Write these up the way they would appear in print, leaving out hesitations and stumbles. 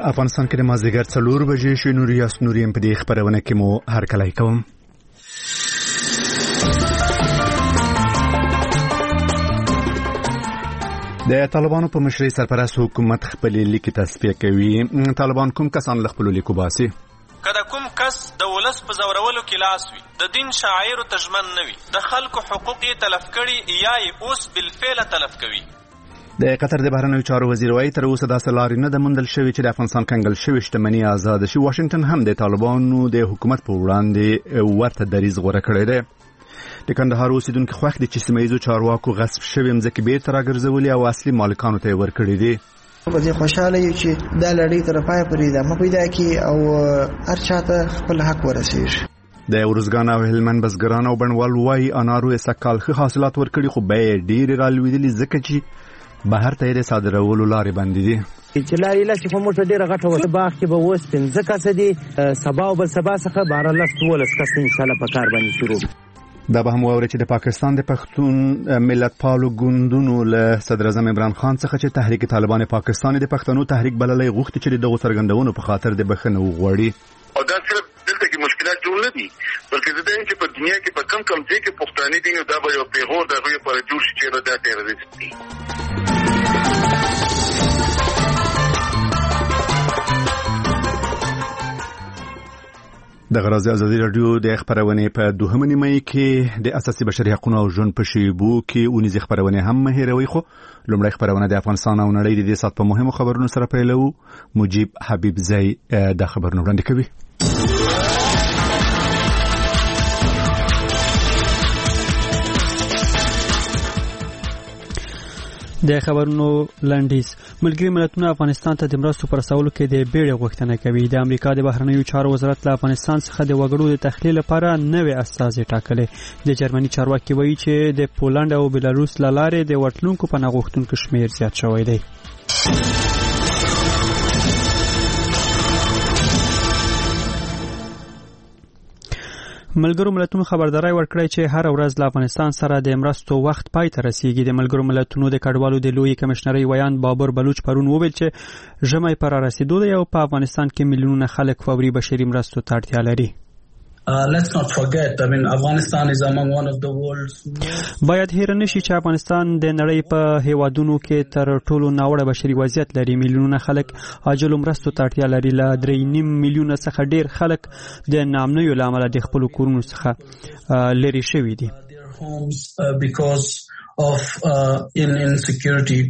افغانستان کې د مازدیګر 4 بجې شوې. نوریاس نوریم په دې خبرونه کې مو هرکلی کوم. د طالبانو په مشرۍ سرپرست حکومت خپل لیک تصفیه کوي. طالبان کوم کسان له خپل لیکو باسي؟ کله کوم کس د ولس په زورولو کې لاس وي، د دین شاعر تجمن نه وي، د خلکو حقوق یې تلف کړي یا یې اوس بالفعل تلف کوي. د قطر د بهرنیو چارو وزیر وايي تر اوسه داسې لارې نه ده موندل شوې چې د افغانستان کنګل شوې شتمني آزاد شي. واشنگټن هم د طالبانو د حکومت په وړاندې ورته دریځ غوره کړی دی. د کندهار اوسیدونکو خوښ دي چې سیمه ییزو چارواکو غصب شوې مځکې بیرته راګرځولې او اصلي مالکانو ته یې ورکړي دي. په دې خوشاله یو چې دا لړۍ تر پای پورې ادامه پیدا کړي او هر چاته خپل حق ورسیږي. د ورزګان او هلمند بزګران او بڼوال وايي انارو یې سږ کال ښه حاصلات ورکړي، خو بیې ډېرې رالوېدلې ځکه چې بهر ته یې صادرولو لارې بندې دي. چې لارې لاسې په موټر ډېره غټه وه، باغ کې به اوس 15 کسه دي، سبا او بل سبا څخه 12-13 کسه انشاءالله په کار باندې شروع. دا به هم واوري چې د پاکستان د پښتون ملت پالو ګوندونو له صدر اعظم عمران خان څخه چې تحریک طالبان پاکستان د پښتنو تحریک بللې غوښتي چې دغه څرګندونو په خاطر د بخښنې وغواړي. او دا صرف دلته کې مشکلات جوړ نه دي، بلکې د دې چې په دنیا کې په کم ځای کې پښتانه دي، نو دا به یو پیغور د غوي پر جوړ شي چې دا تیروریست دي. د غرازي ازادي رادیو د خبرونه په 2 نیمه کې د اساسي بشري حقوقو او ژوند په شیبو کې اونیزه خبرونه هم هیروي. خو لومړی خبرونه د افغانستان او نړۍ د دې سات په مهمو خبرونو سره پیلو. مجيب حبیب زئی د خبرونو وړاندې کوي. د خبرونو لنډیز. ملګری ملتونه افغانستان ته د مرستو پر رسولو کې د بیړې غوښتنه کوي. د امریکا د بهرنیو چارو وزارت له افغانستان څخه د وګړو د تخلیه لپاره نوې استازي ټاکلې. د جرمني چارواکي وایي چې د پولند او بلاروس له لارې د ورتلونکو پناه غوښتونکو شمیر زیات شوی دی. ملګرو ملتونو خبرداري ورکړی چې هر ورځ له افغانستان سره د مرستو وخت پای ته رسیږي. د ملګرو ملتونو د کډوالو د لوی کمشنري ویان بابر بلوچ پرون وویل چې ژمي پر رسیدو دی او په افغانستان کې میلیونونه خلک فوري بشري مرستو ته اړتیا لري. Let's not forget, Afghanistan is among one of the world's باید هیر نشي چې افغانستان د نړۍ په هیوادونو کې تر ټولو ناوړه بشري وضعیت لري. میلیونونه خلک عاجل مرستو ته اړتیا لري. له 3.5 میلیونه څخه ډیر خلک د نامنویو له امله د خپل کورونو څخه لري شوي دي. because of insecurity.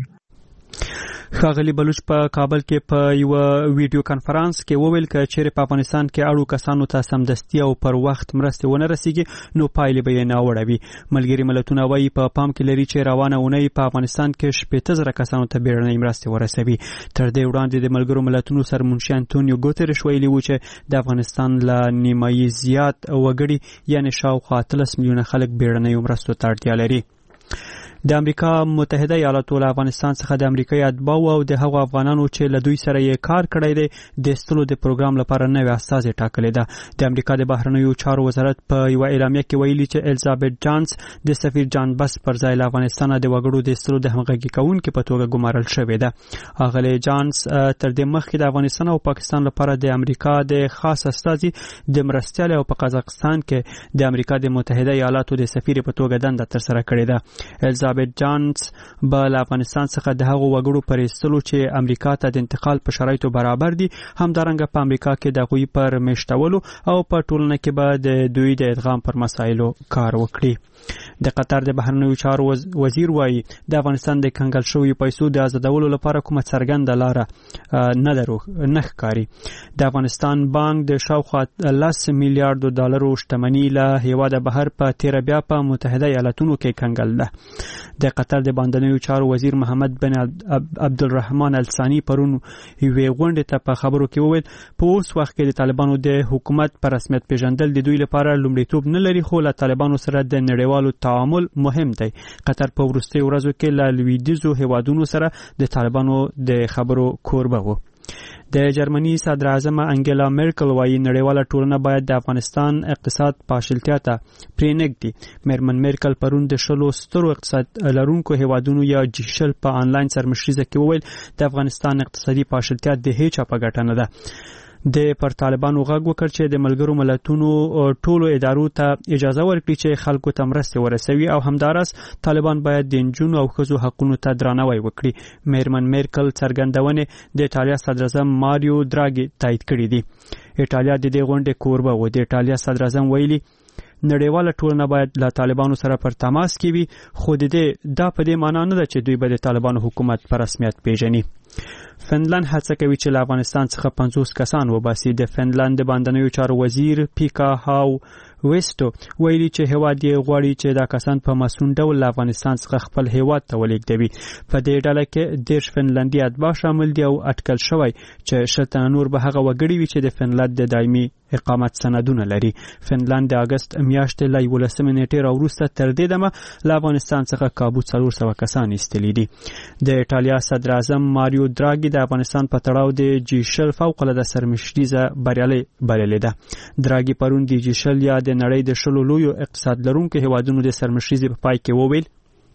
ښاغلي بلوچ په کابل کې په یو ویډیو کانفرنس کې وویل چې چیرې په افغانستان کې اړو کسانو ته سمدستي او پر وخت مرستې ونه رسیږي نو پایلې به یې ناوړه وي. ملګري ملتونه وایي په پام کې لري چې روانه اونۍ په افغانستان کې 15,000 کسانو ته بیړنۍ مرستې ورسوي. تر دې وړاندې د ملګرو ملتونو سرمنشي انټونیو ګوتریش ویلي و چې د افغانستان له نیمایي زیات وګړي یعنی شاوخوا 13 میلیونه خلک بیړنۍ مرستو ته اړتیا لري. د امریکا متحده ایالاتو له افغانستان څخه د امریکایي اتباعو او د هغو افغانانو چې له دوی سره یې کار کړی دی د ایستلو د پروګرام لپاره نوې استازي ټاکلې ده. د امریکا د بهرنیو چارو وزارت په یو اعلامیه کې ویلي چې الیزابت جانس د سفیر جان بس پر ځای له افغانستان د وګړو د ایستلو د همغږي کوونکو په توګه ګمارل شوې ده. هغه جانس تر دې مخکې د افغانستان او پاکستان لپاره د امریکا د خاص استازي د مرستیال او په قزاقستان کې د امریکا د متحده ایالاتو د سفیر په توګه دنده تر سره کړې ده. الیزابت جانس به له افغانستان څخه د هغو وګړو پر ایستلو چې امریکا ته د انتقال په شرایطو برابر دي، همدارنګه په امریکا کې د هغوی پر میشتولو او په ټولنه کې به د دوی د ادغام پر مسایلو کار وکړي. د قطر د بهرنیو چارو وزیر وایي د افغانستان د کنګل شویو پیسو د آزادولو لپاره کومه څرګنده لاره نه ښکاري. د افغانستان بانک د شاوخوا 10 میلیارډ ډالرو شتمنۍ له هیواده بهر په تیره بیا په متحده ایالاتونو کې کنګل ده. د قطر د باندنیو چارو وزیر محمد بن عبدالرحمن الثانی پرون یوې غونډې ته په خبرو کې وویل په اوس وخت کې د طالبانو د حکومت پر رسمیت پیژندل د دوی لپاره لومړیتوب نه لري، خو له طالبانو سره د نړیوالو تعامل مهم دی. قطر په وروستیو ورځو کې له لویدیځو هیوادونو سره د طالبانو د خبرو کوربه و. د جرمني صدر اعظم انګلا میرکل وايي نړیواله ټولنه باید د افغانستان اقتصاد پاشلتیا ته پرېنږدي. میرمن میرکل پرون د 10 سترو اقتصاد لرونکو هیوادونو یا جیشل په انلاین سرمشریزه کې وویل د افغانستان اقتصادي پاشلتیا د هیڅ په ګټه نه ده. د پر طالبانو غږ وکړ چې د ملګرو ملتونو ټولو ادارو ته اجازه ورکړي چې خلکو ته مرسته ورسوي او همدارس طالبان باید د نجونو او ښځو حقوقو ته درناوی وکړي. میرمن میرکل څرګندونه د ایټالیا صدر اعظم ماریو دراګي تایید کړې دي. ایټالیا د دې غونډې کوربه و. د ایټالیا صدر اعظم ویلي نړیواله ټولنه باید له طالبانو سره پر تماس کې وي خو دا په دې معنی نه ده چې دوی به د طالبانو حکومت په رسمیت پیژني. فنلند هڅه کوي چې له افغانستان څخه 50 کسان وباسي. د فنلند د باندنیو چارو وزیر پیکا هاو ویسټو ویلي چې هیواد یې غواړي چې دا کسان په مسون ډول له افغانستان څخه خپل هیواد ته ولېږدوي. په دې ډله کې 10 فنلندي اتباع شامل دي او اټکل شوی چې 70 نور به هغه وګړي وي چې د فنلند د دایمي اقامت سندونه لري. فنلند د اگست میاشتې له 11 نیټې راوروسته تر دې دمه له افغانستان څخه کابو 400 کسان ایستلي دي. د ایټالیا صدر اعظم ماریو دراګي د افغانستان په تړاو د جیشل فوق العاده سرمشریزه بریالي بللې ده. دراګي پرون د جیشل یا د نړۍ د 10 لویو اقتصاد لرونکو هیوادونو د سرمشریزې په پای کې وویل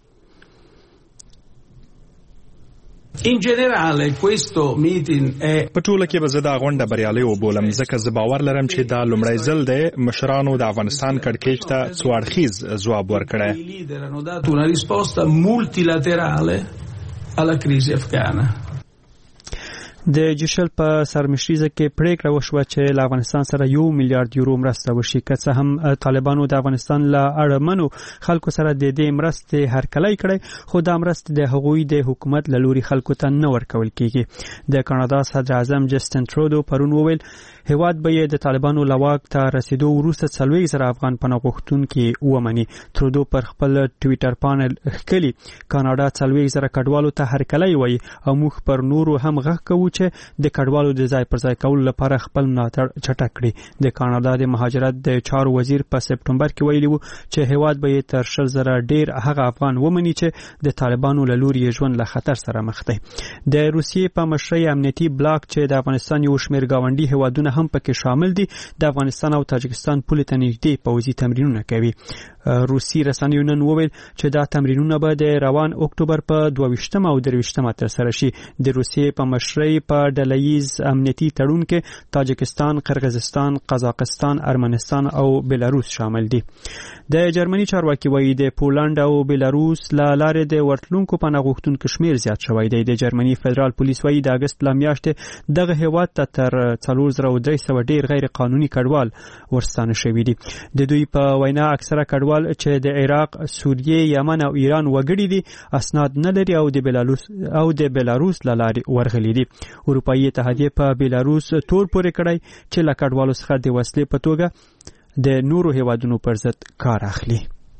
In generale questo meeting په ټوله کې به زه دا غونډه بریالۍ وبولم ځکه زه باور لرم چې دا لومړی ځل دی مشرانو د افغانستان کړکېچ ته څو اړخیز ځواب ورکړی. hanno dato una risposta multilaterale alla crisi afghana. د جیشل په سرمشریزه کې پریکړه وشوه چې له افغانستان سره 1 میلیارډ یورو مرسته وشي. که څه هم طالبانو د افغانستان له اړمنو خلکو سره د دې مرستې هرکلی کړی خو دا مرستې د هغوی د حکومت له لوري خلکو ته نه ورکول کیږي. د کاناډا صدر اعظم جسټن ترودو پرون وویل هیواد به یې د طالبانو له واک ته رسیدو وروسته 40,000 افغان پناه غوښتونکي ومني. ترودو پر خپل ټویټر پاڼه لیکلي کاناډا 40,000 کډوالو ته هرکلی وایي او موږ پر نورو هم غږ کوو چې د کډوالو د ځای پر ځای کولو لپاره خپل ملاتړ چټک کړي. د کاناډا د مهاجرت د چارو وزیر په سپټمبر کې ویلي و چې هیواد به یې تر 100,000 ډیر هغه افغان ومني چې د طالبانو له لوري ژوند له خطر سره مخ دي. د روسیې په مشرۍ امنیتي بلاک چې د افغانستان یو شمېر گاونډي هیوادونه هم پکې شامل دي د افغانستان او تاجکستان پولې ته نږدې پوځي تمرینونه کوي. روسي رسنیو نن وویل چې دا تمرینونه به د روان اکتوبر په 22 او 23 ترسره شي. د روسیې په مشرۍ په ډلهییز امنیتي تړون کې تاجکستان، قرغیزستان، قزاقستان، ارمنستان او بلاروس شامل دي. د جرمني چارواکي وایي د پولند او بلاروس له لارې د ورتلونکو پناه غوښتونکو شمیر زیات شوی دی. د جرمني فدرال پولیس وایي د اگست له میاشتې دغه هیواد ته تر 4300 ډیر غیر قانوني کډوال ورستانه شوي دي. د دوی په وینا اکثره کډوال چې د عراق، سوریې، یمن او ایران وګړي دي اسناد نه لري او د بلاروس له لارې ورغلي دي. اروپایي اتحادیه په بلاروس تور پورې کړی چې له کډوالو څخه د وسلې په توګه د نورو هیوادونو پر ضد کار اخلي.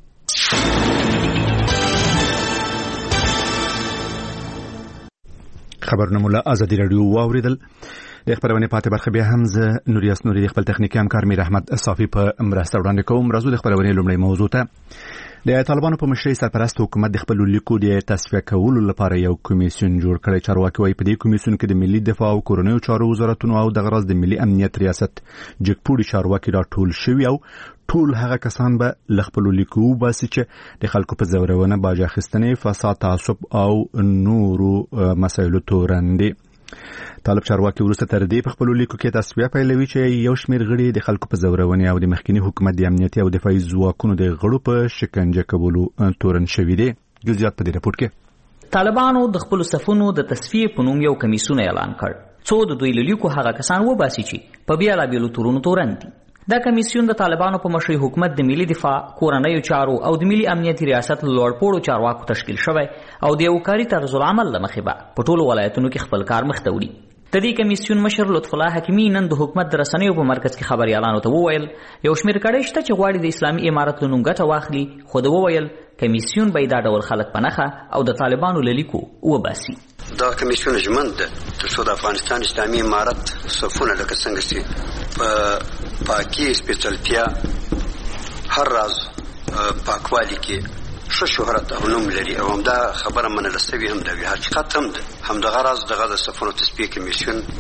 خبرونه مولا ازادي رادیو واوریدل. د خبرونه پاتې برخه بیا هم ز نوریاس نوري خپل تخنیکی همکار میر احمد صافی په مرسته وړاندې کوم. راځو د خبرونه لومړی موضوع ته. د طالبانو په مشرۍ سرپرست حکومت د خپل لیکو د تصفیه کولو لپاره یو کمیسیون جوړ کړی. چارواکي وايي په دې کمیسیون کې د ملي دفاع او کورنیو چارو وزارتونو او د غرض د ملي امنیت ریاست جګپوړي چارواکي راټول شوي او ټول هغه کسان به لخپل لیکو باسي چې د خلکو په زورونه باج اخیستنې، فساد، تعصب او نورو مسایلو تورندې. طالب چارواکي ورسته تر دې په خپل لیکو کې تصفیه پیلوي چې یو شمېر غړي د خلکو په زورونه او د مخکنی حکومت د امنیتي او دفاعي ځواکونو د غړو په شکنجه کولو تورن شوي دي. جزئیات په دې راپور کې طالبانو د خپل صفونو د تصفیه په نوم یو کمیسیون اعلان کړ څو د دوی لیکو هغه کسان وباسي چې په بیلابیلو تورونو تورن دي. دا کمیسیون د طالبانو په مشرۍ حکومت د ملي دفاع، کورنیو چارو او د ملي امنیتي ریاست لوړپوړو چارواکو تشکیل شوی او د یو کاري طرز العمل له مخې به په ټولو ولایتونو کې خپل کار مخ ته وړي. د دې کمیسیون مشر لطف الله حکیمي نن د حکومت د رسنیو په مرکز کې خبريالانو ته وویل یو شمېر کړي شته چې غواړي د اسلامي امارت له نوم ګټه واخلي، خو د وویل کمیسیون به دا ډول خلک په نښه او د طالبانو له لیکو وباسي. دا کمیسیون ژمن ده ترڅو د افغانستان اسلامي امارت صفونه لکه څنګه چې په پاکي سپېڅلتیا هر راز پاکوالي کې ښه شهرت او نوم لري او همدا خبره منل سوي هم ده، حقیقت هم ده. همدغه راز دغه د صفونو تصفیه کمیسیون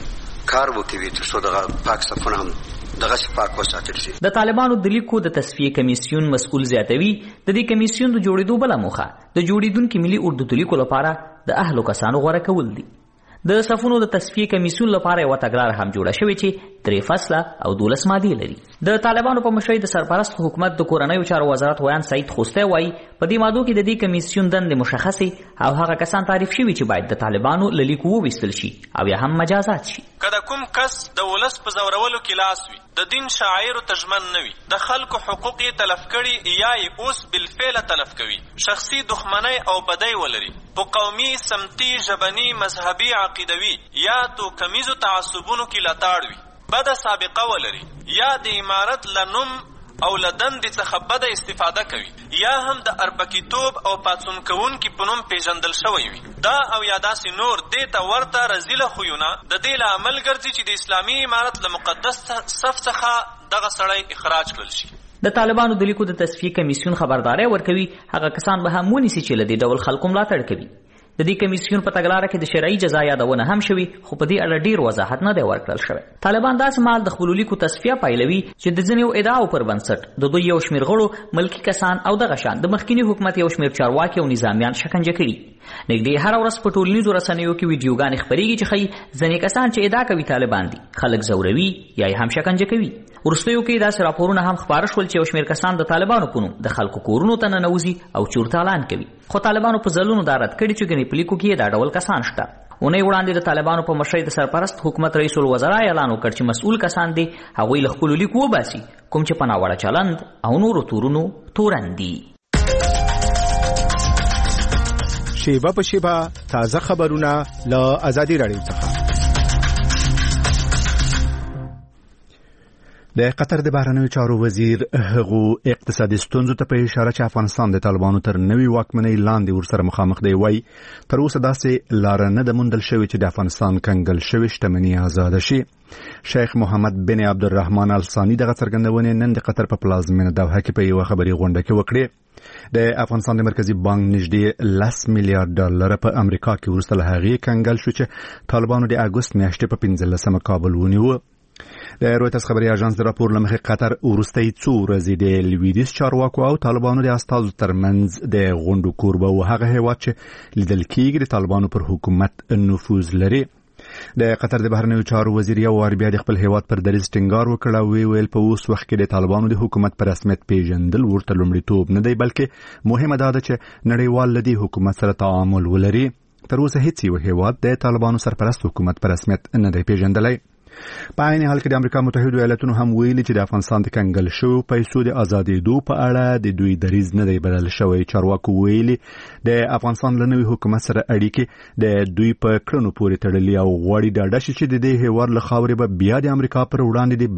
کار وکوي تر څو دغه پاک صفونه هم دغه پاک وساتل شي. د طالبانو د لیکو د تصفیه کمیسیون مسؤل زیاتوي د دې کمیسیون د جوړېدو بله موخه د جوړېدونکي ملي اردو د لیکو لپاره د اهلو کسانو غوره کول دي. د صفونو د تصفیه کمیسیون لپاره یوه تګلاره هم جوړه شوې چې 3 فصله او 12 مادې لري. د طالبانو په مشرۍ د سرپرست حکومت د کورنیو چارو وزارت ویان سعید خوستی وایي په دې مادو کې د دې کمیسیون دندې مشخصې او هغه کسان تعریف شوي چې باید د طالبانو له لیکو وویستل شي او یا هم مجازات شي. که د کوم کس د ولس په زورولو کې لاس وي، د دین شاعرو ته ژمن نه وي، د خلکو حقوق یې تلف کړي یا یې اوس بالفعل تلف کوي، شخصي دښمنۍ او بدۍ ولري، په قومي، سمتي، ژبني، مذهبي، عقیدوي یا توکمیزو تعصبونو کې لتاړ وي، بده سابقه ولري، یا د امارت له نوم او له دندې څخه بده استفاده کوي، یا هم د اربکیتوب او پاڅون کوونکي په نوم پیژندل شوی وي، دا او یا داسې نور دې ته ورته رذیله خویونه د دې له عمل ګرځي چې د اسلامي امارت له مقدس صف څخه دغه سړی اخراج کړل شي. د طالبانو د لیکو د تصفیه کمیسیون خبرداری ورکوي هغه کسان به هم ونیسي چې له دې ډول خلکو ملاتړ کوي. د دې کمیسیون په تګلاره کې د شرعي جزا یادونه هم شوي، خو په دې اړه ډیر وضاحت نه دی ورکړل شوی. طالبان داسې مهال د خپلو لیکو تصفیه پیلوي چې د ځینو ادعاو پر بنسټ د دوی یو شمېر غړو ملکي کسان او دغه شان د مخکینی حکومت یو شمېر چارواکي او نظامیان شکنجه کړي. نږدې هره ورځ په ټولنیزو رسنیو کې ویډیوګانې خپرېږي چې ښیي ځینې کسان چې ادعا کوي طالبان دي خلک ځوروي یا یې هم شکنجه کوي. وروستیو کې داسې راپورونه هم خپاره شول چې یو شمېر کسان د طالبانو په نوم د خلکو کورونو ته ننوځي او چورتالان کوي، خو طالبانو په ځلونو دا رد کړي چې ګنې په لیکو کې دا ډول کسان شته. اونۍ وړاندې د طالبانو په مشرۍ د سرپرست حکومت رئیس الوزرا اعلان وکړ چې مسؤل کسان دي هغوی له خپلو لیکو وباسي کوم چې په ناوړه چلند او نورو تورونو تورن دي. شیبه په شیبه تازه خبرونه له ازادي راډیو څخه. د قطر د بهرنیو چارو وزیر هغو اقتصادي ستونزو ته په اشاره چې افغانستان د طالبانو تر نوي واکمنۍ لاندې ورسره مخامخ دی وایي تر اوسه داسې لاره نه ده موندل شوې چې د افغانستان کنګل شوې شتمني آزاده شي. شیخ محمد بن عبدالرحمن الثاني دغه څرګندونې نن د قطر په پلازمینه دوحه کې په یوه خبري غونډه کې وکړې. د افغانستان د مرکزی بانک نږدې 10 میلیارډ ډالر په امریکا کې ورسره له هغې کنګل شو چې طالبانو د اګوست میاشتې په 15 کابل ونیو. د رویترز خبري اژانس د راپور لمخې قطر ورستۍ څو ورځې د لویدیځ چارواکو او طالبانو د استازو ترمنځ د غونډو کوربه و هغه هیواد چې لیدل کېږي د طالبانو پر حکومت نفوذ لري. د قطر د بهرنیو چارو وزیر یو وار بیا د خپل هیواد پر دریځ ټینګار وکړ او ویل په اوس وخت کې د طالبانو د حکومت پر رسمیت پیژندل ورته لومړیتوب نه دی بلکې مهمه ده چې نړیوال له دې حکومت سره تعامل ولري. تر اوسه هیڅ یو هیواد د طالبانو سرپرست حکومت پر رسمیت نه دی پیژندلی. په عین حال کې د امریکا متحده ایالاتونو هم ویلي چې د افغانستان د کنګل شویو پیسو د ازادېدو په اړه د دوی دریځ نه دی بدل شوی. چارواکو ویلي د افغانستان له نوي حکومت سره اړیکې د دوی په کړنو پورې تړلي او غواړي ډاډه شي چې د دې هیواد له خاورې به بیا د امریکا پر وړاندې د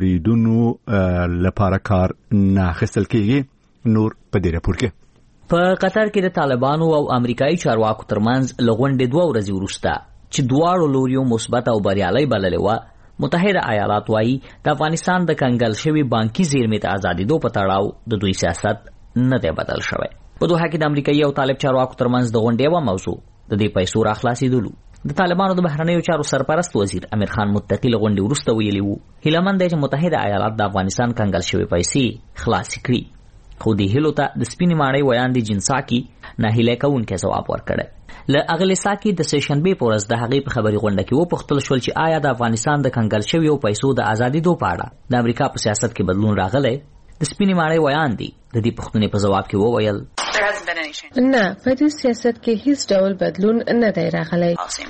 بریدونو لپاره کار نه اخیستل کېږي. نور په دې راپور کې په قطر کې د طالبانو او امریکایي چارواکو ترمنځ له غونډې 2 ورځې وروسته چې دواړو لوریو مثبت او بریالۍ بللې وه، متحده ایالات وایي د افغانستان د کنګل شوي بانکي زیرمې ته ازادېدو په تړاو د دوی سیاست نه دی بدل شوی. په دوحه کې د امریکایي او طالب چارواکو ترمنځ د غونډې یوه موضوع د دې پیسو راخلاصېدلو. د طالبانو د بهرنیو چارو سرپرست وزیر امیر خان متقي له غونډې وروسته ویلي وو هیله مند دی چې متحده ایالات د افغانستان کنګل شوي پیسې خلاصې کړي، خو دې هیلو ته د سپینې ماڼۍ ویاندې جنساکي ناهیلی کوونکی ځواب ورکړی. له اغلې ساکي د سېشنبې په ورځ د هغې په خبري غونډه کې وپوښتل شول چې آیا د افغانستان د کنګل شویو پیسو د ازادېدو په اړه د امریکا په سیاست کې بدلون راغلی. د سپینې ماڼۍ ویاندې د دې پوښتنې په ځواب کې وویل نه، په دې سیاست کې هیڅ ډول بدلون نه دی راغلی.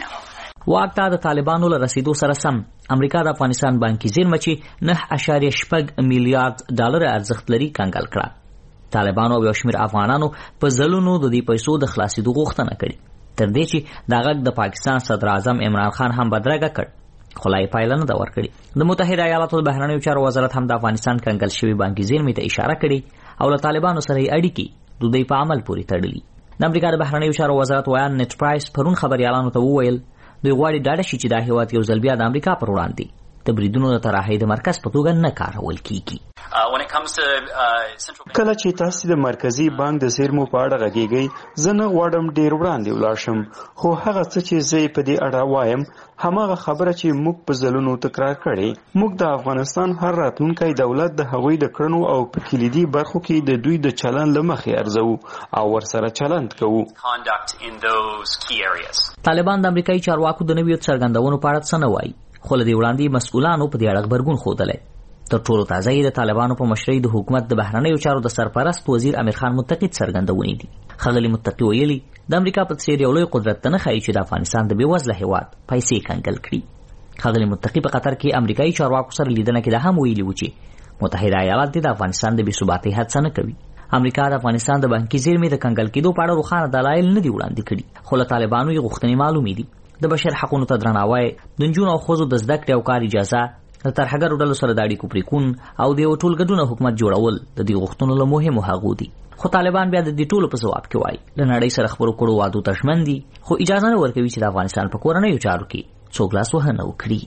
واک ته د طالبانو له رسیدو سره سم امریکا د افغانستان بانکي زیرمه چې 9.6 میلیارډ ډالر ارزښت لري کنګل کړه. طالبانو او یو شمېر افغانانو په ځلونو د دې پیسو د خلاصېدو غوښتنه کړې، تر دې چې دا غږ د پاکستان صدر اعظم عمران خان هم بدرګه کړ، خو لا یې پایله نه ده ورکړې. د متحده ایالاتو د بهرنیو چارو وزارت هم د افغانستان کنګل شوي بانکي زیرمې ته اشاره کړې او له طالبانو سره یې اړیکې د دوی په عمل پورې تړلي. د امریکا د بهرنیو چارو وزارت ویان نیټ پرایس پرون خبریالانو ته وویل دوی غواړي ډاډه شي چې دا هیواد یو ځل بیا د امریکا پر وړاندې د بریدونو د طرحې د مرکز په توګه نه کارول کیږي. کله چې تاسو د مرکزی بانک د زیرمو په اړه غږیږئ زه نه غواړم ډیر وړاندې ولاړ شم، خو هغه څه چې زه په دې اړه وایم هماغه خبره چې موږ په ځلونو تکرار کړې. موږ د افغانستان هر راتلونکی دولت د هغوی د کړنو او په کلیدي برخو کې د دوی د چلند له مخې ارزو او ورسره چلند کوو. طالبان د امریکایي چارواکو د نویو څرګندونو په اړه څه نه وایي، خو له دې وړاندې مسؤلانو په دې اړه غبرګون ښودلی. تر ټولو تازه یې د طالبانو په مشرۍ د حکومت د بهرنیو چارو د سرپرست وزیر امیر خان متقی څرګندونې دي. ښاغلي متقی ویلي د امریکا په څېر یو لوی قدرت ته نه ښایي چې د افغانستان د بېوزله هېواد پیسې کنګل کړي. ښاغلي متقی په قطر کې امریکایي چارواکو سره لیدنه کې دا هم ویلي و چې متحده ایالات د افغانستان د بېثباتۍ هڅه نه کوي. امریکا د افغانستان د بانکي زیرمې د کنګل کېدو په اړه روښانه دلایل نه دي وړاندې کړي، خو له طالبانو یې غوښتنې معلومې دي. د بشر حقونو ته درناوی، د نجونو او ښځو د زده کړې او کار اجازه، د ترهګرو ډلو سره د اړیکو پرېکون او د یو ټولګډونه حکومت جوړول د دې غوښتنو له مهمو هغو دي. خو طالبان بیا د دې ټولو په ځواب کې وایي له نړۍ سره خبرو کړو وعدو ته ژمن دي، خو اجازه نه ورکوي چې د افغانستان په کورنیو چارو کې څوک لاس وهنه وکړي.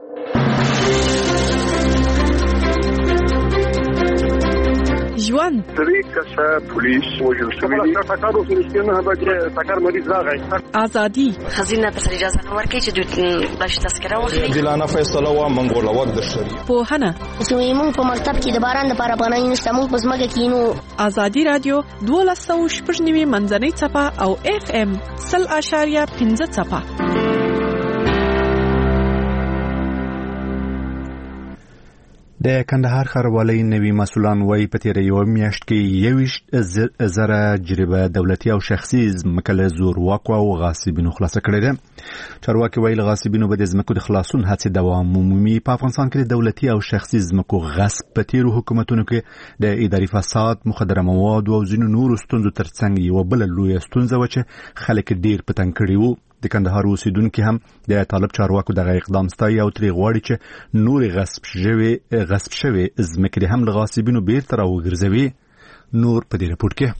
ژوند درې کسه پولیس وژل شوي دي. ټکر وسو نه به ټکر مریض راغی. ازادي خزینه ته اجازه نه ورکړي چې دوی بش تذکره واخلي. دلانه فیصله وا منګول ور د شری. پوهنه زموږ په مکتب کې د باران لپاره پناه نشته، موږ په ځمکه کې نو. ازادي رادیو 12.9 منځنۍ څپه او FM 0.5 څپه. د کندهار ښاروالۍ نوي مسؤلان وایي په تېره یوه میاشت کې 21,000 جریبه دولتي او شخصي ځمکه له زورواکو او غاصبینو خلاصه کړې ده. چارواکي وایي له غاصبینو به د ځمکو د خلاصون هڅې دوام ومومي. په افغانستان کې د دولتي او شخصي ځمکو غصب په تېرو حکومتونو کې د اداري فساد، مخدره موادو او ځینو نورو ستونزو ترڅنګ یوه بله لویه ستونزه وه چې خلک ډېر په تنګ کړي وو. د کندهار اوسیدونکي هم د طالب چارواکو دغه اقدام ستایي او ترې غواړي چې نورې غصب شوې ځمکې هم له غاصبینو بیرته راوګرځوي. نور په دې رپورټ کې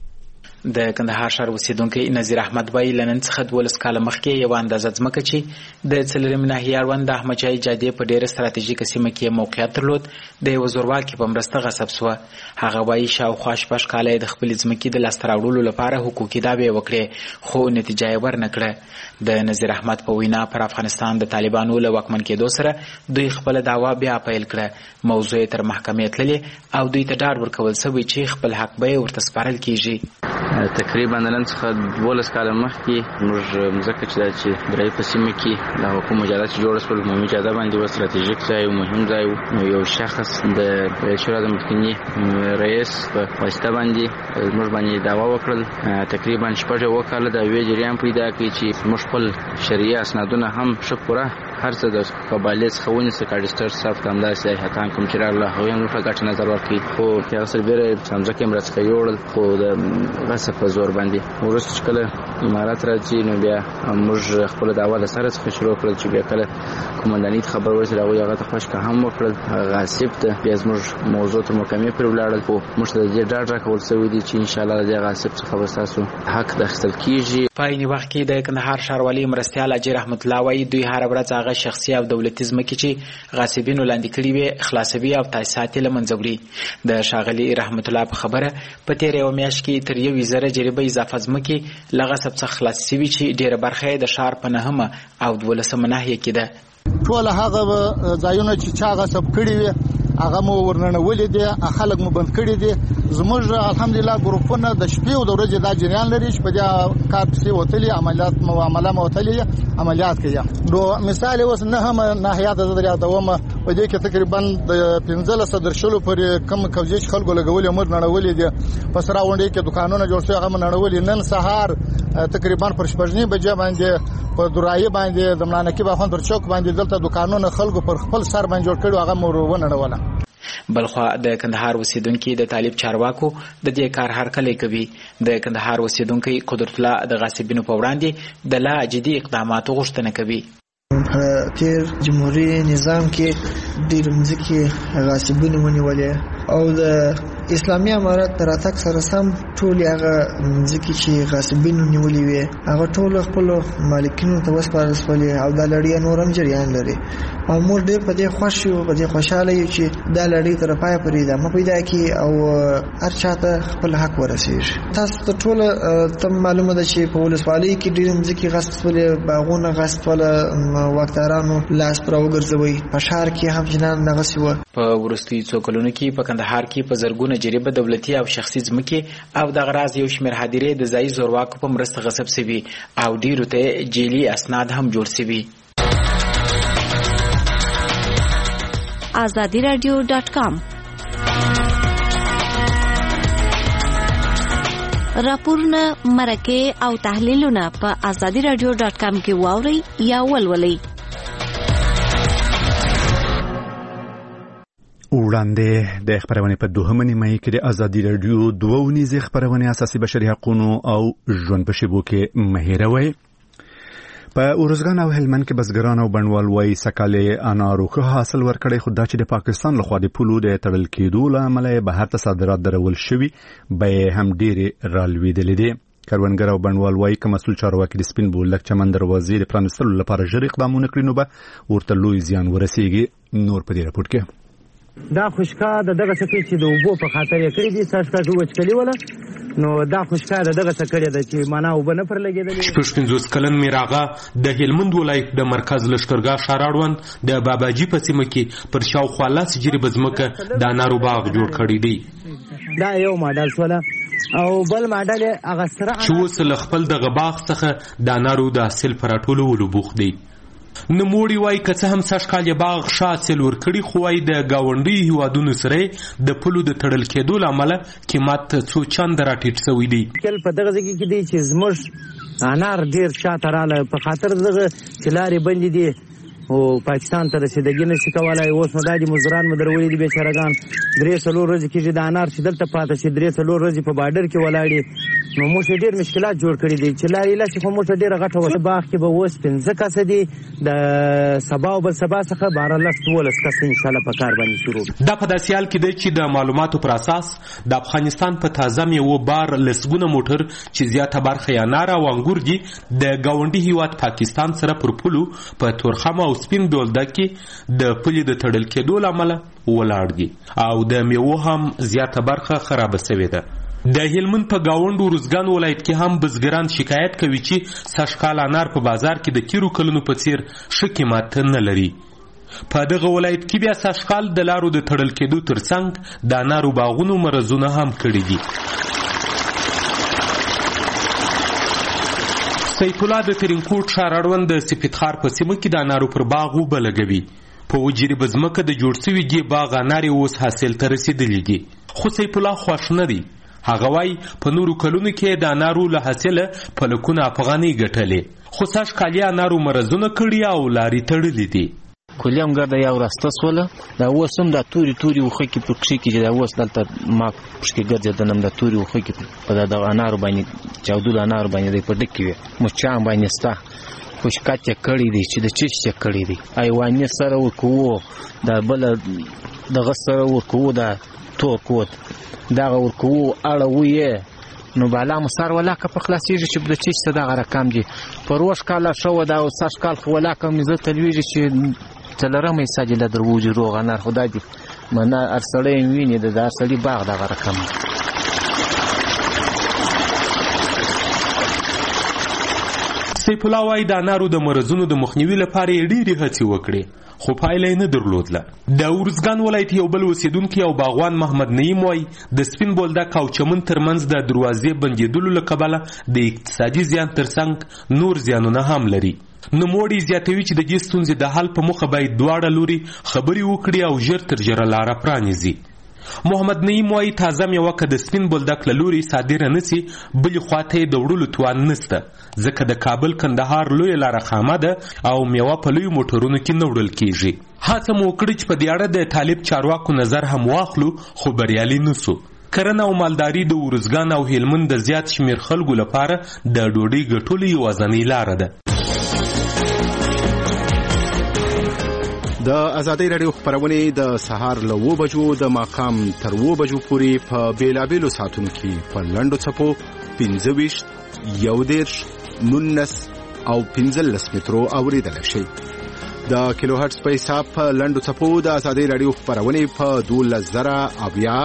د کندهار ښار اوسیدونکی نذیر احمد وایي له نن څخه 12 کاله مخکې یوه اندازه ځمکه چې د څلورمې ناحیې اړوند د احمدشاهي جادې په ډېره ستراتیژیکه سیمه کې موقعیت درلود د یوه زورواکي په مرسته غصب سوه. هغه وایي شاوخوا 6 کاله یې د خپلې ځمکې د لاسته راوړلو لپاره حقوقي دعوې وکړې، خو نتیجه یې ورنه کړه. د نذیر احمد په وینا پر افغانستان د طالبانو له واکمن کېدو سره دوی خپله دعوا بیا پیل کړه. موضوع یې تر محکمې تللې او دوی ته ډاډ ورکول سوی چې خپل حق به یې ورته سپارل کېږي. تقریبا نن څخه 12 کاله مخکې موږ مځکه چې دا چې درې په سیمه کې د حکومت مجازات جوړ شول، عمومي جاده باندې و ستراتیژیک ځای مهم ځای و. یو شخص د شورا د مخکنی رئیس په واسطه باندې موږ باندې دعوا وکړل. تقریبا 6 کاله د وی جریان پیدا کړي چې موږ خپل شریعه اسنادونه هم شپوره هر څه د قبایل څخه ونیسه. کارډسټر صاحب ته همداسې هیاتان کوم چې راغله هغوی هم ورته ګټه نظر ورکړي، خو هغه سربیره ځمکې هم راڅخه یوړل، خو د غصب په زور باندې. وروسته چې کله امارات راځي نو بیا موږ خپله دعوا د سره څخه شروع کړل چې بیا کله قومندانۍ ته خبر ورسېد هغوی هغه ته خوشکه هم وکړل غاصب ته. بیا زموږ موضوع تر محکمې پورې ولاړل، خو موږ ته د دې ډاډ راکول سوی دی چې انشاءالله د دې غاصب څخه به ستاسو حق د اخیستل کېږي. په عین وخت کې د کندهار ښاروالۍ مرستیال حاجي رحمت الله وایي دوی هره ورځ هغه شخصي او دولتي ځمکې چې غاصبینو لاندې کړي وي خلاصوي او تاسیسات یې له منځه وړي. د ښاغلي رحمت الله په خبره په تېره یوه میاشت کې تر 1,000 جریبه اضافه ځمکې له غصب څخه خلاص سوي چې ډېره برخه یې د ښار په 9مه او 12مه ناحیه کې ده. ټول هغه ځایونه چې چا غصب کړي وي هغه مو ورننولې دي، خلک مو بند کړي دي. زموږ الحمدلله ګروپونه د شپې او د ورځې دا جریان لري چې په دې کار پسې وتلي عملیات وتلي عملیات کوي. نو مثال اوس 9مه ناحیه د یادومه په دې کې تقریبا د 15 درشلو پر کم کوزیش خلکو لګولې مر نړولې دي. په سره غونډې کې دکانونه جوړ شوي هغه نړولې. نن سهار تقریبا پر 8 بجې باندې په درایي باندې د ملانکی باخون در چوک باندې دلته دکانونه خلکو پر خپل سر باندې جوړ کړي هغه مور ونړوله. بلخوا د کندهار اوسیدونکي د طالب چارواکو د دې کار هرکلی کوي. د کندهار اوسیدونکي قدرت الله د غاصبینو په وړاندې د لا جدي اقداماتو غوښتنه کوي. په تیر جمهوریت نظام کې ډېر ځکه غاصبونه ونیولې او د اسلامي امارات تر اتاک سره سم ټول هغه ځکه چې غاصبینو نیولې وي هغه ټول خپل مالکینو ته وسپارل شول او دا لړۍ نورم جریان لري او موږ ډېر په دې خوښ یو په دې خوشاله یو چې دا لړۍ تر پای پورې ادامه پیدا کړي او هر چاته خپل حق ورسیږي. تاسو ته ټول ته معلومه ده چې په ولسوالۍ کې ډېر ځکه غاصبول باغونه غاصبول واکدارانو لاس پر وګرځوي په شهر کې هم جنان نغسي و. په ورستي څو کلونو کې په کندهار کې په زرګونه جریبه دولتي او شخصي ځمکې او د غراض یو شمېر هدیرې د ځایي زورواکو په مرسته غصب شوي او ډیرو ته جیلي اسناد هم جوړ شوي. azadiradio.com راپورونه مرکه او تحلیلونه په azadiradio.com کې واورئ یا ولولئ. وړاندې د خبرونه په دوهمه نیمه کې د ازادي رادیو دوه ونیزه خبرونه اساسي بشري حقوقو او ژوند په شیبو کې مهیروي. په اورزګان او هلمند کې بزګران او بڼوال وایي سکاله انارو که حاصل ورکړي خو دا چې د پاکستان لخوا د پولو د تړل کېدو لامل بهر ته صادرات درول شوي به هم ډېرې رالوېدلې دي. کروندګر او بڼوال وایي که مسؤل چارواکي د سپین بولدک چمن دروازې د پرانستلو لپاره ژر اقدامونه کړي نو به ورته لوی زیان ورسیږي. نور په دې راپور کې دا خوشکا دغه څه چې د اوبو په خاطر یې کړی دي ساشکا جو وچکلی ولا نو دا خوشکا دغه څه کړی د چې معنا وب نه پر لګیدل. 50 کلن میراغه د هلمند ولایت د مرکز لشکرګاه شاراړوند د باباجي په سیمه کې پر شاوخوا لاس جری بزمکه د انارو باغ جوړ کړی دی. دا یو ماډل شولا او بل ماډل هغه سره چې وسل خپل د غباغ څخه د انارو د حاصل پراټولو ولوبوخ دی. نموړي وای که څه هم سږکال باغ شاڅل ورکړي خو وای د گاونډي هیوادونو سره د پلو د تړل کېدو لامل قیمت څو چند راټیټ شوی دی. کله په دغه ځای کې دی چې زموږ انار ډیر شاته رااله په خاطر دغه چې لارې بندې دي او پاکستان ته رسیدګي نشي کولای. اوس نو د مزدوران مدرولې دي بیچارهګان 3 ورځې کې د انار چې دلته پاتې شي 3 ورځې په بارډر کې ولاړې نو موږ ډېر مشکلات جوړ کړي دي چې لارې لاس خو موږ ډېر غټه وه باغ کې به اوس 15 کسه دي د سبا او بل سبا څخه 12 کسه ان شاء الله په کار باندې شروع. دا په داسې حال کې دی چې د معلوماتو پر اساس د افغانستان په تازه میوو بار لسګونه موټر چې زیاته برخه یې انار او انګور دي د ګاونډي هیواد پاکستان سره پر پولو په تورخم او سپین بولدک کې د پولې د تړل کېدو لامل ولاړ دي او د میوو هم زیاته برخه خراب شوې ده. د هلمند په گاوند اورزګان ولایت کې هم بزګران شکایت کوي چې سږکال انار په بازار کې د تیرو کلونو په څیر ښه قیمت نه لري. په دغه ولایت کې بیا سږکال د لارو د تړل کېدو ترڅنګ د انارو باغونو مرزونه هم کړي دي. سیف الله د ترینکوټ ښاراړوند د سپیدخار په سیمه کې د انارو پر باغ اوبه لګوي. په وجري بزمکه د جوړ شوي دې باغ انار اوس حاصل ته رسېدلي دي خو سیف الله خوښ نه دی. هغه وای په نورو کلونو کې د انارو له حاصله په لکونه افغانۍ ګټلې خو سږکال یې انارو مرزونه کړي او لارې تړلې دي. کلیم ګرده یو راسته سوله دا اوس هم د توري وخه کې په کښې کې چې دا اوس دلته ما پښکې ګرځېدلم د توري وخه کې په د انارو باندې چاودو د انارو باندې په ډک کې وي مچان باندې ستا خوشکات یې کړی دی چې د چیش یې کړی دی ایوانې سره ورکوو دا بل دغه سره ورکوو دا تور کوت دغه ورکوو اړه وې نو بالا مسار ولا که په خلاصېږي چې د چیش ته دغه رقم دی په روش کاله شو دا او سږ کال خو ولا که مې زه تلویږي چې څلورمه حصه دې له دروځي روغ انار خدای دې منه ارسړی ویني د ارسړی باغ دغه رقم. سیف الله وایي د انارو د مرزونو د مخنیوي لپاره یې ډېرې هڅې وکړې خو پایله یې نه درلودله. د اورزګان ولایت یو بل اوسیدونکي او باغوان محمد نعیم وایي د سپین بولدک او چمن ترمنځ د دروازې بندېدلو له کبله د اقتصادي زیان ترڅنګ نور زیانونه هم لري. نوموړي زیاتوي چې د دې ستونزې د حل په موخه باید دواړه لوري خبرې وکړي او ژر تر ژره لاره پرانیزي. محمد نعیم وایي تازه میوه که د سپین بولدک له لوري صادره نسي بلې خواته یې د وړلو توان نسته ځکه د کابل کندهار لویه لاره خامه ده او میوه په لویو موټرونو کې نه وړل کیږي. هڅه مو وکړې چې په دې اړه د طالب چارواکو نظر هم واخلو خو بریالي نسو. کرنه او مالداري د اورزګان او هلمند د زیات شمیر خلکو لپاره د ډوډۍ ګټلو یوازینۍ لاره ده. د ازادۍ راډیو خبرونه د سهار له 9 بجو د ماښام تر 9 بجو پورې په بیلابېلو ساعتونو کې په لنډو څپو 25 11 19 او 15 مترو اوریدل شي. د کیلو هرتز په حساب په لنډو څپو د ازادۍ راډیو خبرونه په 12000 اویا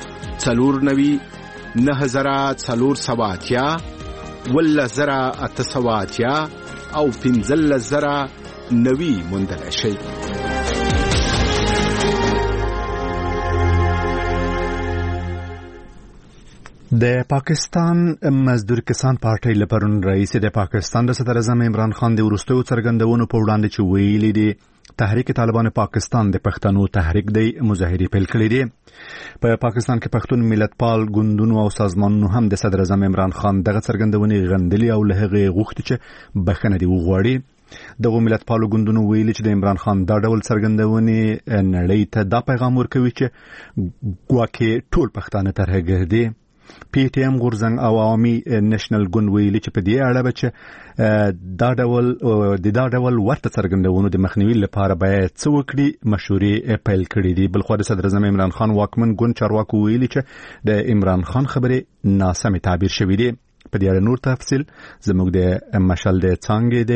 490 9470 11800 او 15090 موندل شي. د پاکستان مزدور کسان پارټۍ لپاره رئیس د پاکستان د صدر اعظم عمران خان د وروستیو څرګندونو په وړاندې چې ویلي دي تحریک طالبان پاکستان د پښتنو تحریک دی مظاهرې پیل کړې دي. په پاکستان کې پښتون ملتپال ګوندونو او سازمانونو هم د صدر اعظم عمران خان دغه څرګندونې غندلي او له هغې غوښتي چې بخښنه دې وغواړي. دغه ملتپالو ګوندونو ویلي چې د عمران خان دا ډول څرګندونې نړۍ ته دا پیغام ورکوي چې ګواکې ټول پښتانه ترهګر دي. پی ټی ایم غورځنګ او عوامي نېشنل ګوند ویلي چې په دې اړه چې دا ډول ورته څرګندونو د مخنیوي لپاره باید څه وکړي مشورې پیل کړې دي. بلخوا د صدر اعظم عمران خان واکمن ګوند چارواکو ویلي چې د عمران خان خبرې ناسمې تعبیر شوې دي. په دې اړه نور تفصیل زموږ د مشال د څانګې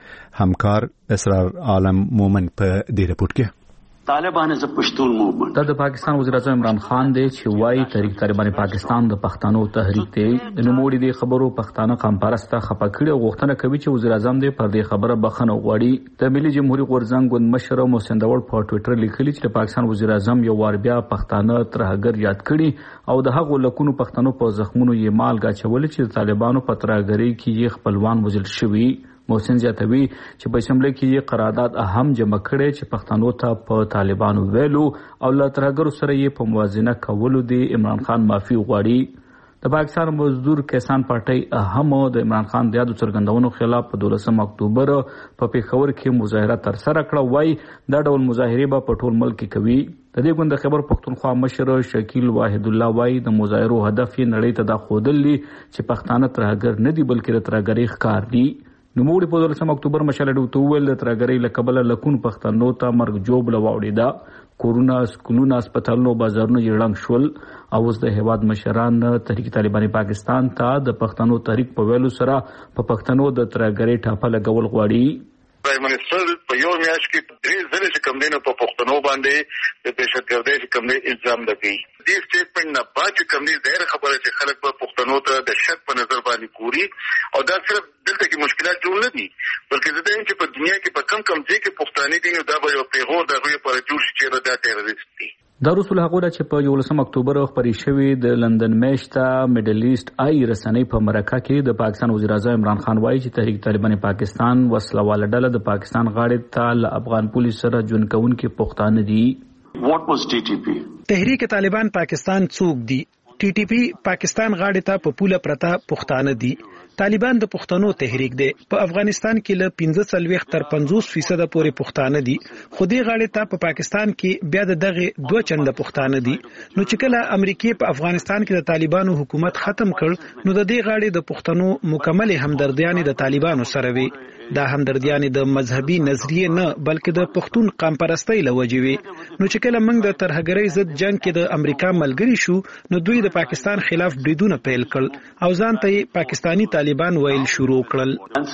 د همکار اسرار عالم مومن په دې رپورټ کې. طالبان از پښتون موومنت د پاکستان وزیر اعظم عمران خان دی چې وايي تحریک طالبان پاکستان د پښتنو تحریک دی. د نوموړي د خبرو پښتانه قام پرسته خپکړي او غوښتنه کوي چې وزیر اعظم دې پر دې خبره بخښنه وغواړي. د ملي جمهوریت غورځنګ ګوند مشر محسن داوړ په ټوئیټر لیکلي چې د پاکستان وزیر اعظم یو وار بیا پښتانه ترهګر یاد کړي او د هغو لکونو پښتنو په زخمونو یې مالګه اچولې چې د طالبانو په ترهګرۍ کې یې خپلوان وژل شوي. محسن زیاتوي چې په شمله کې یې قرارداد اهم جمع کړي چې پښتنو ته په طالبانو ویلو او له ترهګرو سره یې په موازنه کولو دی عمران خان معافي غواړي. د پاکستان مزدور کسان پارټۍ هم د عمران خان د یادو څرګندونو خلاف په 12 اکتوبر په پیښور کې مظاهره ترسره کړه. وایي دا ډول مظاهرې به په ټول ملک کې کوي. د دې ګوند خبر پښتونخوا مشر شکیل واحد الله وایي د مظاهرو هدف یې نړۍ ته دا ښودل چې پښتانه ترهګر نه دي بلکې د ترهګرۍ ښکار دي. نوموړي په 12 اکتوبر مشال ډوته ویل د ترهګرۍ له کبله لکون پښتنو ته مرګ جوړ لواوړېده. کورونه سکولونه هسپتالونه بازارونه یې ړنګ شول او اوس د هیواد مشران تحریک طالبان پاکستان ته د پښتنو تحریک په ویلو سره په پښتنو د ترهګرۍ ټاپه لګول غواړي. پرایم منسټر په یو میاشت کې 3 ځله چې کوم دینه په پښتنو باندې د دهشتګردۍ چې کوم دی الزام لګي. دې سټیټمنټ نه بعد کوم دی ظاهر خبره چې خلک په پښتنو ته د شک په نظر باندې ګوري او دا صرف دلته کې مشکلات جوړ نه دي بلکې زه وایم چې په دنیا کې په کم ځای کې پښتانه دي نو دا به یو پیغور د غوي پر جوړ شي چې دا تروریست دي. دا رسول هغه چې په 11 اکتوبر خبرې شوې د لندن میشته میډل ایست آی رسنۍ په مرکه کې د پاکستان وزیر اعظم عمران خان وایي چې تحریک طالبان پاکستان وسلواله ډله د پاکستان غاړې ته له افغان پولیس سره جون کوونکي پښتانه دي. What was TTP؟ تحریک طالبان پاکستان څوک دي؟ ټي ټي پی پاکستان غاړې ته په پوله پرتا پښتانه دي. طالبان د پښتنو تحریک دی. په افغانستان کې له 45 تر 50% پورې پښتانه دي. خو دې غاړې ته په پاکستان کې بیا دغه 2 چنده پښتانه دي. نو چې کله امریکای په افغانستان کې د طالبانو حکومت ختم کړ نو د دې غاړې د پښتنو مکمل همدردیانه د طالبانو سره وي. دا همدردیانه د مذهبي نظریه نه بلکې د پښتون قام پرستۍ لوجې وي. نو چې کله موږ د ترهګرۍ ضد جنگ کې د امریکا ملګری شو نو دوی د پاکستان خلاف بریدونه پیل کړل او ځان ته پاکستانی طالبان ویل شروع کړل.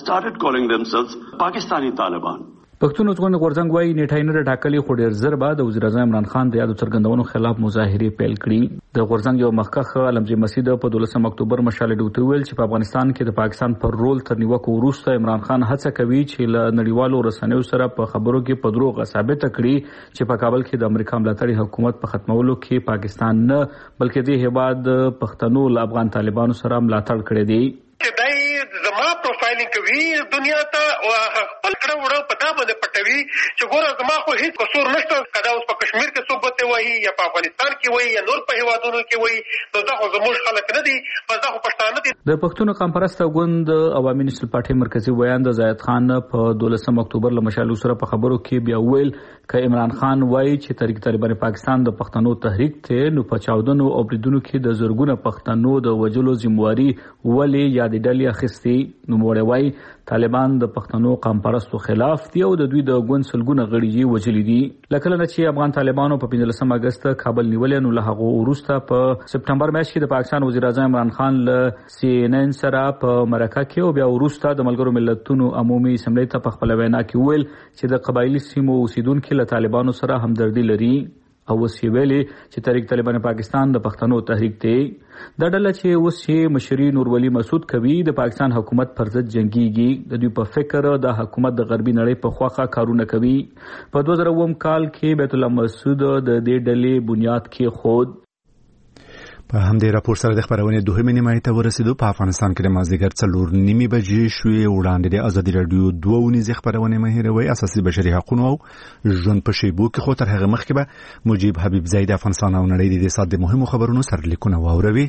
پښتون ځوان غورځنګ وايي نیټه نه ټاکلي خو ډیر زر بعد وزیر اعظم عمران خان د یادو څرګندونو خلاف مظاهرې پیل کړي. د غورځنګ یو مخکخ علمجي مسعود په 12 اکتوبر مشال ډوته ویل چې په افغانستان کې د پاکستان پر رول تر نیوکو وروسته عمران خان هڅه کوي چې له نړیوالو رسنیو سره په خبرو کې په دروغ ثابت کړي چې په کابل کې د امریکا ملاتړي حکومت په ختمولو کې پاکستان نه بلکې د هیواد پښتنو له افغان طالبانو سره ملاتړ کړی دی. چې دای زما پروفایلینګ کوي دنیا ته او خپل کړه وړه پتا باندې پټوي چې ګوره زما خو هیڅ قصور نشته. کدا اوس په کشمیر کې څوک بته وایي یا په افغانستان کې وایي یا نور په هیوادونو کې وایي نو دا خو زموږ خلک نه دي بس دا خو پښتانه دي. د پښتون قام پرسته ګوند عوامي نېشنل پارټي مرکزی ویان د زاید خان په 12 اکتوبر له مشالو سره په خبرو کې بیا ویل ک عمران خان وایي چې تحریک طالبان پاکستان د پښتنو تحریک ته نو په چاودنو او بریدونو کې د زرګونه پښتنو د وجلو ذمہواری ولې یاد ډلې اخیستي. نو موړ وایي طالبان د پښتنو قام پرستو خلاف دي او د دوی د ګوند سلګونه غړي وژلي دي. لکه نه چې افغان طالبانو په 15 اگست کابل نیولې نو له هغه وروسته په سپټمبر میاشت کې د پاکستان وزیر اعظم عمران خان له CNN سره په مرکه کې او بیا وروسته د ملګرو ملتونو عمومي اسمبلی ته په خپل وینا کې ویل چې د قبایلی سیمو اوسیدونکو له طالبانو سره همدردي لري او وسې ویلي چې تحریک طالبان پاکستان د پښتنو تحریک دی. دا ډله چې اوس یې مشري نورولي مسعود کوي د پاکستان حکومت پر ضد جنگيږي. د دوی په فکر د حکومت د غربي نړۍ په خواخه کارونه کوي. په 2009 کال کې بیت الله مسعود د دې ډلې بنیاد کې خود. په همدې راپور سره د خبرونه دوهمې نیمه ته ورسېدو. په افغانستان کې د مازدیګر 4:30 بجې شوې وړاندې د ازادي رادیو 2 خبرونه مهیروي اساسي بشري حقوقو او ژوند په شیبو کې خو تر هغه مخکې به مجيب حبیب زید افغانستان او نړۍ د ساده مهمو خبرونو سرلیکونه واوروي.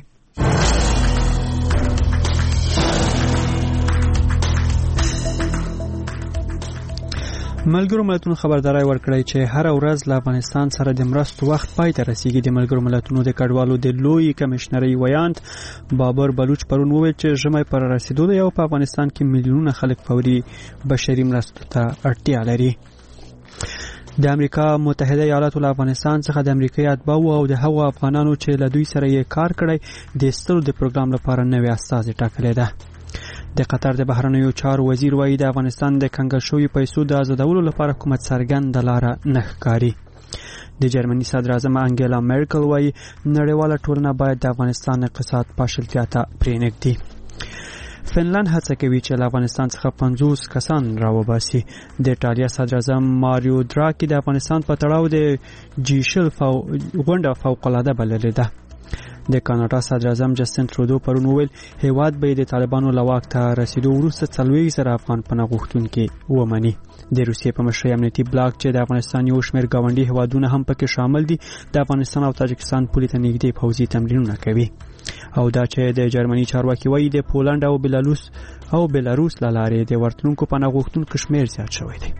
ملګرو ملتونو خبرداري ورکړی چې هر ورځ له افغانستان سره د مرستو وخت پای ته رسیدي. د ملګرو ملتونو د کډوالو د لوی کمشنري ویاند بابر بلوچ پرون وویل چې ژمي پر رسیدو د یو په افغانستان کې میلیونونه خلک فوري بشري مرستو ته اړتیا لري. د امریکا متحده ایالاتو له افغانستان څخه د امریکایي اتباعو او د هغو افغانانو چې له دوی سره یې کار کړی د ایستلو د پروګرام لپاره نوې استازي ټاکلې ده. د قطر د بهرنیو چارو وزیر وایي د افغانستان د کنګل شویو پیسو د آزادولو لپاره حکومت څرګنده لاره نه ښکاري. د جرمني صدر اعظم انګیلا مرکل وایي نړیواله ټولنه باید د افغانستان اقتصاد پاشلتیا ته پرېنږدي. فنلند هڅه کوي چې له افغانستان څخه 50 کسان راوباسي. د ایټالیا صدر اعظم ماریو دراکی د افغانستان په تړاو د جیشل غونډه فوق‌العاده بللې ده. د کاناډا صدر اعظم جسټین ترودو پرون وویل هیواد به د طالبانو له واک ته رسیدو وروسته 40,000 افغان پناه غوښتونکي ومني. د روسیې په مشرۍ امنیتي بلاک چې د افغانستان یو شمېر ګاونډي هیوادونه هم پکې شامل دي د افغانستان او تاجکستان پولې ته نږدې پوځي تمرینونه کوي. او دا چې د جرمني چارواکي وایي د پولند او بلاروس له لارې د ورتلونکو پناه غوښتونکو شمېر زیات شوی دی.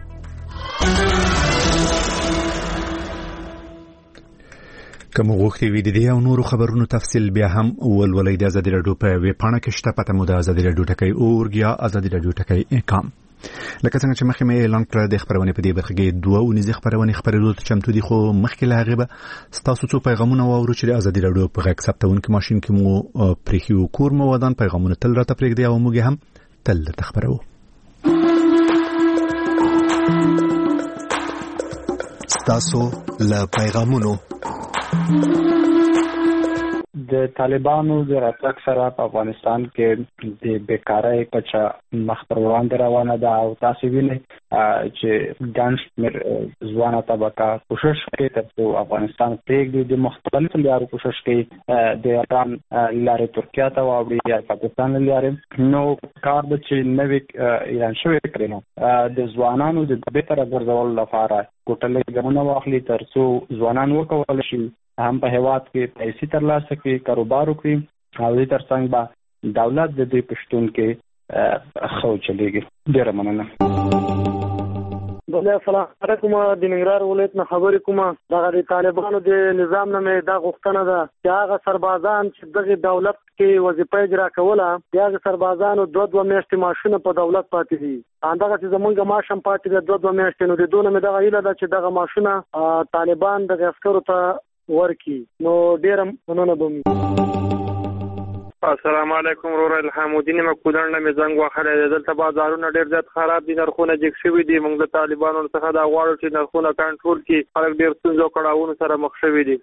کوم غوښتي وي د دې او نورو خبرونو تفصیل بیا هم ولولئ د ازادي رادیو په ویب پاڼه کې شته. پته مو د ازادي رادیو ټکی اورګ یا ازادي رادیو ټکی کام. لکه څنګه چې مخکې مې اعلان کړ د خبرونه په دې برخه کې 2 خبرونه خبرېدو ته چمتو دي خو مخکې له هغه به تاسو څو پیغامونه واورو چې د ازادي رادیو په غږ ثبتونکو ماشين کې مو پرېخیو کور مو ودان پیغامونه تل راته پرېږدي او موږ هم تل تخبرو. تاسو له پیغامونو د طالبانو د راتګ سره په افغانستان کې د بیکارۍ کچه مخ پر وړاندې روانه ده او تاسو وینئ چې ګڼ شمېر ځوانه طبقه کوشش کوي ترڅو افغانستان پرېږدي. د مختلفو لارو کوشش کوي د ایران لارې ترکیه ته واوړي یا پاکستان لارې. نو کار ده چې نوې اعلان شوی کړي نو د ځوانانو د بهتره ګرځولو لپاره کوټلې ګامونه واخلي ترڅو ځوانان وکولای شي هم په هیواد کې پیسې ترلاسه کړي، کاروبار وکړي او دې ترڅنګ به دولت د دې پښتون کې خو چلېږي. ډېره مننه. السلام علیکم. د ننګرهار ولایت نه خبرې کوم. د طالبانو د نظام نه مې دا غوښتنه ده چې هغه سربازان چې دغه دولت کې وظیفه اجرا کوله هغه سربازانو 2 میاشتې معاشونه په دولت پاتې دي. همدغه چې زمونږ معاش هم پاتې دی 2 میاشتې. نو د دونه مې دغه هیله ده چې دغه معاشونه طالبان دغه عسکرو ته ورکی. نو ډېره مننه به. السلام علیکم. رور الحمودین مکودن نه زنګ واخره دلته بازارونه ډېر زیات خراب دي، نرخونه جګ شوي دي. موږ د طالبانو څخه دا غواړو چې نرخونه کنټرول کړي. خلک ډېر ستونزو کړاوونو سره مخ شوي دي.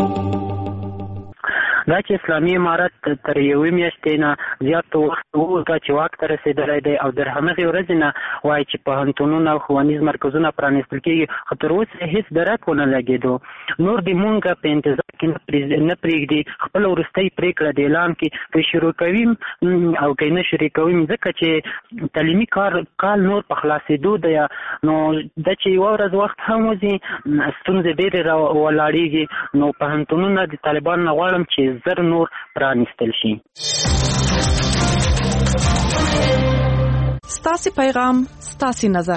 دا چې اسلامي امارت تر یوې میاشتې نه زیات وخت وروسته چې واک ته رسېدلی دی او در همغې ورځې نه وایي چې پوهنتونونه او ښوونیز مرکزونه پرانیستل کېږي، خو تر اوسه هېڅ درک ونه لګېدو. نور د مونږ په انتظار کې نه پرېږدي. خپله وروستۍ پرېکړه د اعلان کې که شروع کوي او که نه شروع کوي، ځکه چې تعلیمي کال نور په خلاصېدو دی. نو دا چې یوه ورځ وخت هم وځي ستونزې ډېرې ولاړېږي. نو پوهنتونونه د طالبانو نه غواړم چې زر نور پرانیستل شي. ستاسي پیغام ستاسي نظر.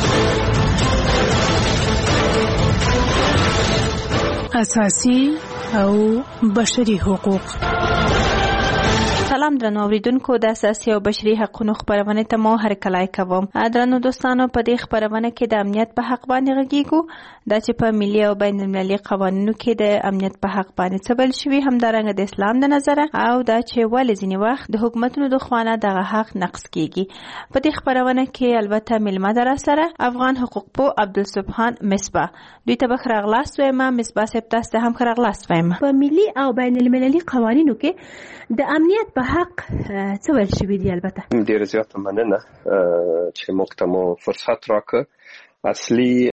اساسي او بشري حقوق. سلام درنو اوریدونکو، د اساسي او بشري حقوقو خبرونه ته مو هرکلای کوم. درنو دوستانو، په دې خبرونه کې د امنیت په حق باندې غږیږو، دا چې په ملي او بین المللي قوانینو کې د امنیت په حق باندې څه بل شوي، همدارنګه د اسلام د نظره، او دا چې ولې ځینې وخت د حکومتونو د خوانه دغه حق نقض کیږي. په دې خبرونه کې البته ملما در سره افغان حقوق پو عبدالسبحان مصباح، دوی ته بخیر اغلاس وایم. مصباح صاحب، تاسو ته هم خیر اغلاس وایم. په ملي او بین المللي قوانینو کې د امنیت په حق څه ویل شوي دي؟ البته ډېر زیات مننه چې موږ ته مو فرصت راکړ. اصلي